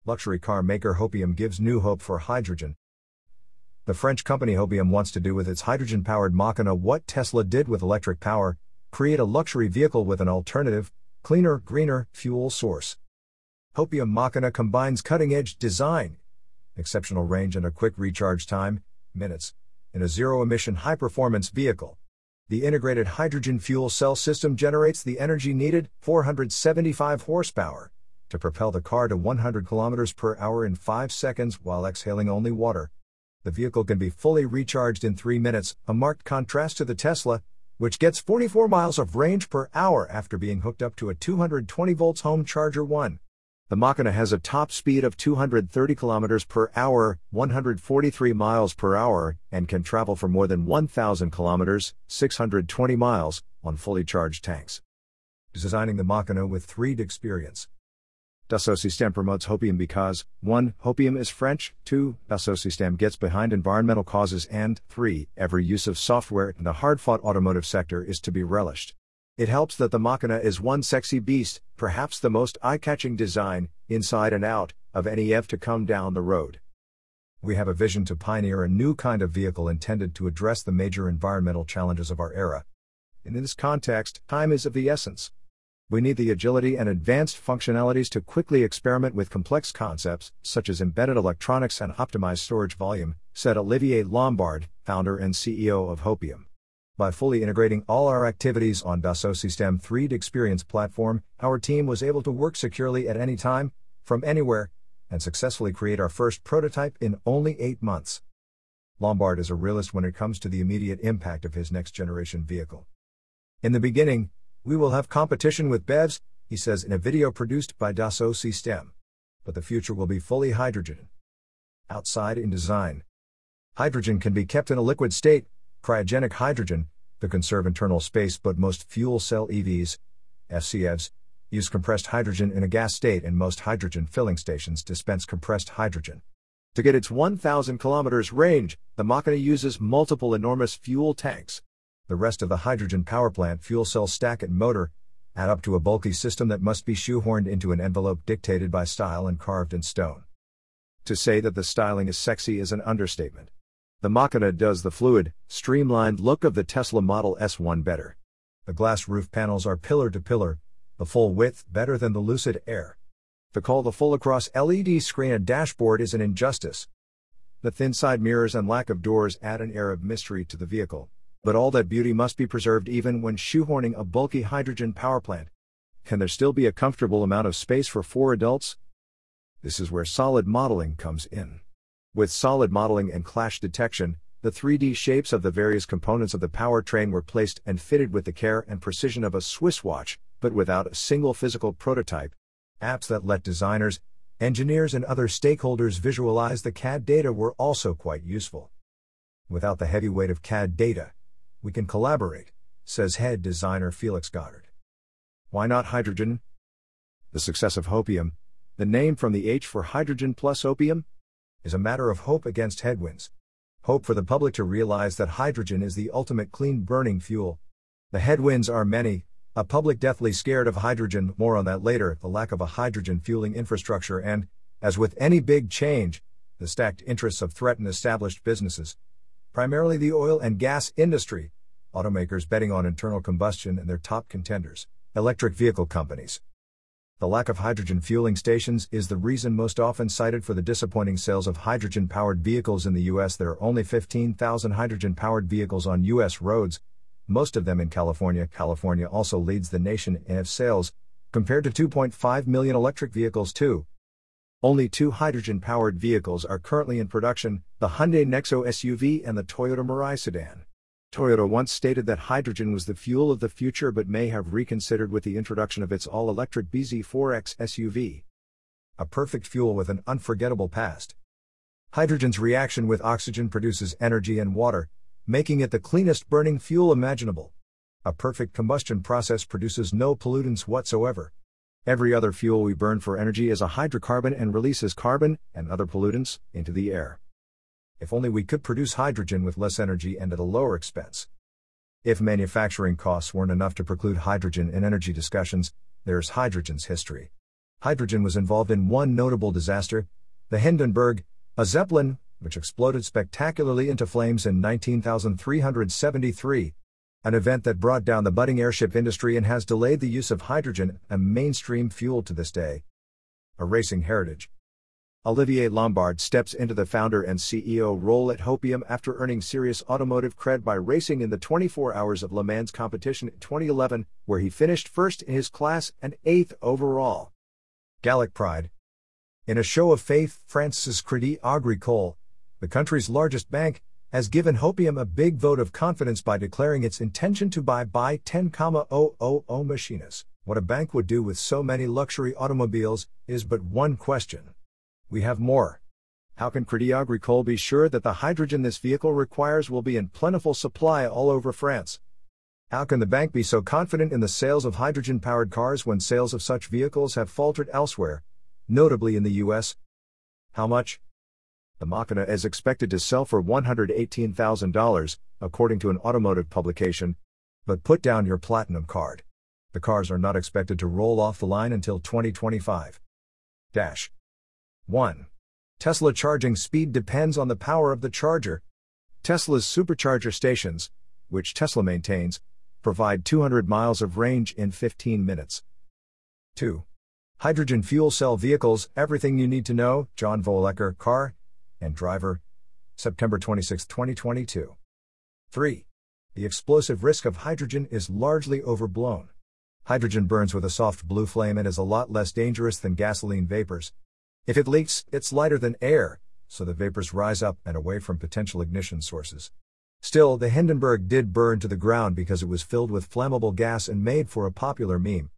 Luxury car maker Hopium gives new hope for hydrogen. The French company Hopium wants to do with its hydrogen-powered Machina what Tesla did with electric power: create a luxury vehicle with an alternative, cleaner, greener fuel source. Hopium Machina combines cutting-edge design, exceptional range and a quick recharge time, minutes, in a zero-emission high-performance vehicle. The integrated hydrogen fuel cell system generates the energy needed, 475 horsepower, to propel the car to 100 km per hour in 5 seconds while exhaling only water. The vehicle can be fully recharged in 3 minutes, a marked contrast to the Tesla, which gets 44 miles of range per hour after being hooked up to a 220 volts home charger 1. The Machina has a top speed of 230 km per hour, 143 miles per hour, and can travel for more than 1,000 km, 620 miles, on fully charged tanks. Designing the Machina with 3D experience. Dassault Systèmes promotes Hopium because 1. Hopium is French, 2. Dassault Systèmes gets behind environmental causes, and 3. Every use of software in the hard-fought automotive sector is to be relished. It helps that the Machina is one sexy beast, perhaps the most eye-catching design, inside and out, of any EV to come down the road. We have a vision to pioneer a new kind of vehicle intended to address the major environmental challenges of our era. And in this context, time is of the essence. We need the agility and advanced functionalities to quickly experiment with complex concepts, such as embedded electronics and optimized storage volume, said Olivier Lombard, founder and CEO of Hopium. By fully integrating all our activities on Dassault Systèmes 3D Experience platform, our team was able to work securely at any time, from anywhere, and successfully create our first prototype in only 8 months. Lombard is a realist when it comes to the immediate impact of his next-generation vehicle. In the beginning, we will have competition with BEVs, he says in a video produced by Dassault Systèmes. But the future will be fully hydrogen. Outside in design. Hydrogen can be kept in a liquid state, cryogenic hydrogen, to conserve internal space, but most fuel cell EVs, FCEVs, use compressed hydrogen in a gas state, and most hydrogen filling stations dispense compressed hydrogen. To get its 1,000 km range, the Machina uses multiple enormous fuel tanks. The rest of the hydrogen powerplant fuel cell stack and motor add up to a bulky system that must be shoehorned into an envelope dictated by style and carved in stone. To say that the styling is sexy is an understatement. The Machina does the fluid, streamlined look of the Tesla Model S1 better. The glass roof panels are pillar to pillar, the full width better than the Lucid Air. To call the full across LED screen a dashboard is an injustice. The thin side mirrors and lack of doors add an air of mystery to the vehicle. But all that beauty must be preserved even when shoehorning a bulky hydrogen powerplant. Can there still be a comfortable amount of space for 4 adults? This is where solid modeling comes in. With solid modeling and clash detection, the 3D shapes of the various components of the powertrain were placed and fitted with the care and precision of a Swiss watch, but without a single physical prototype. Apps that let designers, engineers and other stakeholders visualize the CAD data were also quite useful. Without the heavy weight of CAD data, we can collaborate, says head designer Felix Goddard. Why not hydrogen? The success of Hopium, the name from the H for hydrogen plus opium, is a matter of hope against headwinds. Hope for the public to realize that hydrogen is the ultimate clean-burning fuel. The headwinds are many, a public deathly scared of hydrogen, more on that later, the lack of a hydrogen fueling infrastructure and, as with any big change, the stacked interests of threatened established businesses. Primarily the oil and gas industry, automakers betting on internal combustion and their top contenders, electric vehicle companies. The lack of hydrogen fueling stations is the reason most often cited for the disappointing sales of hydrogen-powered vehicles in the U.S. There are only 15,000 hydrogen-powered vehicles on U.S. roads, most of them in California. California also leads the nation in EV sales, compared to 2.5 million electric vehicles too. Only 2 hydrogen-powered vehicles are currently in production, the Hyundai Nexo SUV and the Toyota Mirai sedan. Toyota once stated that hydrogen was the fuel of the future but may have reconsidered with the introduction of its all-electric bZ4X SUV. A perfect fuel with an unforgettable past. Hydrogen's reaction with oxygen produces energy and water, making it the cleanest burning fuel imaginable. A perfect combustion process produces no pollutants whatsoever. Every other fuel we burn for energy is a hydrocarbon and releases carbon and other pollutants into the air. If only we could produce hydrogen with less energy and at a lower expense. If manufacturing costs weren't enough to preclude hydrogen in energy discussions, there's hydrogen's history. Hydrogen was involved in one notable disaster, the Hindenburg, a Zeppelin, which exploded spectacularly into flames in 19,373, an event that brought down the budding airship industry and has delayed the use of hydrogen, a mainstream fuel to this day. A racing heritage. Olivier Lombard steps into the founder and CEO role at Hopium after earning serious automotive cred by racing in the 24 Hours of Le Mans competition in 2011, where he finished first in his class and 8th overall. Gallic pride. In a show of faith, France's Crédit Agricole, the country's largest bank, has given Hopium a big vote of confidence by declaring its intention to buy 10,000 machines. What a bank would do with so many luxury automobiles is but one question. We have more. How can Crédit Agricole be sure that the hydrogen this vehicle requires will be in plentiful supply all over France? How can the bank be so confident in the sales of hydrogen-powered cars when sales of such vehicles have faltered elsewhere, notably in the US? How much? The Machina is expected to sell for $118,000, according to an automotive publication. But put down your platinum card. The cars are not expected to roll off the line until 2025. 1. Tesla charging speed depends on the power of the charger. Tesla's supercharger stations, which Tesla maintains, provide 200 miles of range in 15 minutes. 2. Hydrogen fuel cell vehicles, everything you need to know, John Voelecker, car and driver, September 26, 2022. 3. The explosive risk of hydrogen is largely overblown. Hydrogen burns with a soft blue flame and is a lot less dangerous than gasoline vapors. If it leaks, it's lighter than air, so the vapors rise up and away from potential ignition sources. Still, the Hindenburg did burn to the ground because it was filled with flammable gas and made for a popular meme.